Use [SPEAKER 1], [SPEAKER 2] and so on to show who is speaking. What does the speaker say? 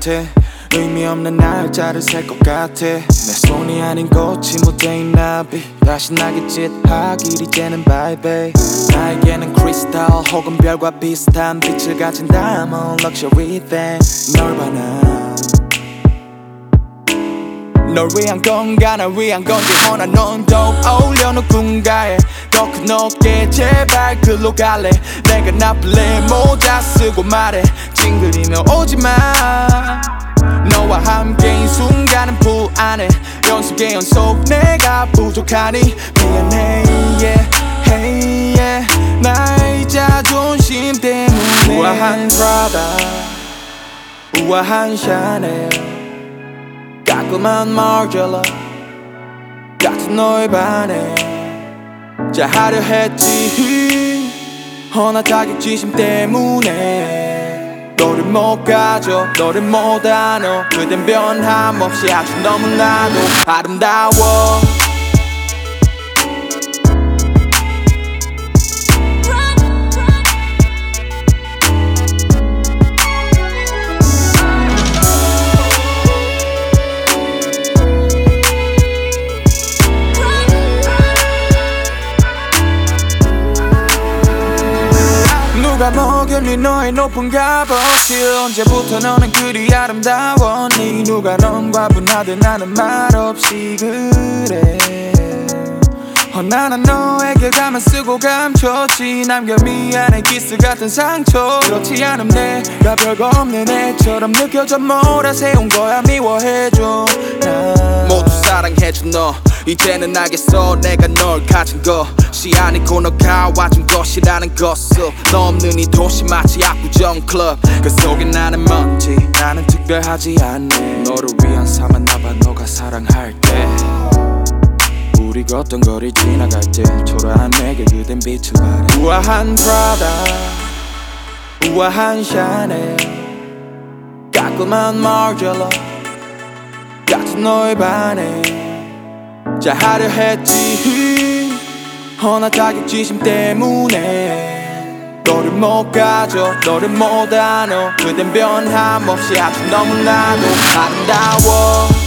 [SPEAKER 1] 같아. 의미 없는 날짜를 셀 것 같아. 내 손이 아닌 꽃이 무대인 나비 다시 나게 짙하길이 되는 바이베. 나에게는 크리스탈 혹은 별과 비슷한 빛을 가진 diamond luxury thing. 널 봐 난 널 위한 건가 날 위한 건지 허나 넌 더욱 어울려 누군가에 더 큰 어깨 제발 글로 갈래. 내가 나쁠래 모자 쓰고 말해 찡그리며 오지마. 너와 함께인 순간은 불안해. 연속의 연속 내가 부족하니 미안해 yeah, hey, yeah. 나의 자존심 때문에 우아한 프라다 우아한 샤넬 깔끔한 마르젤라 같은 너에 반해 잘하려 했지 허나 자격지심 때문에 너를 못 가져 너를 못 안어. 그댄 변함없이 아주 너무나도 아름다워. 누가 먹였니 너의 높은 값어치. 언제부터 너는 그리 아름다웠니. 누가 넌 과분하듯 나는 말없이 그래. 나는 너에게 가만 쓰고 감췄지. 남겨 미안해 키스 같은 상처. 그렇지 않음 내가 별거 없는 애처럼 느껴져 몰아세운 거야. 미워해줘 난
[SPEAKER 2] 모두 사랑해줘 너 이제는 알겠어. 내가 널 가진 것이 아니고 너가 와준 것이라는 것을. 너 없는 이 도시 마치 압구정 클럽. 그 속에 나는 먼지.
[SPEAKER 1] 나는 특별하지 않네. 너를 위한 사만나봐 너가 사랑할 때. 우리 걷던 거리 지나갈 때 초라한 내게 그댄 빛을 발해. 우아한 프라다 우아한 샤넬 깔끔한 마르젤라 같은 너에 반해 잘하려 했지 허나 자격지심 때문에 너를 못 가져 너를 못 안어. 그댄 변함없이 아주 너무나도 아름다워.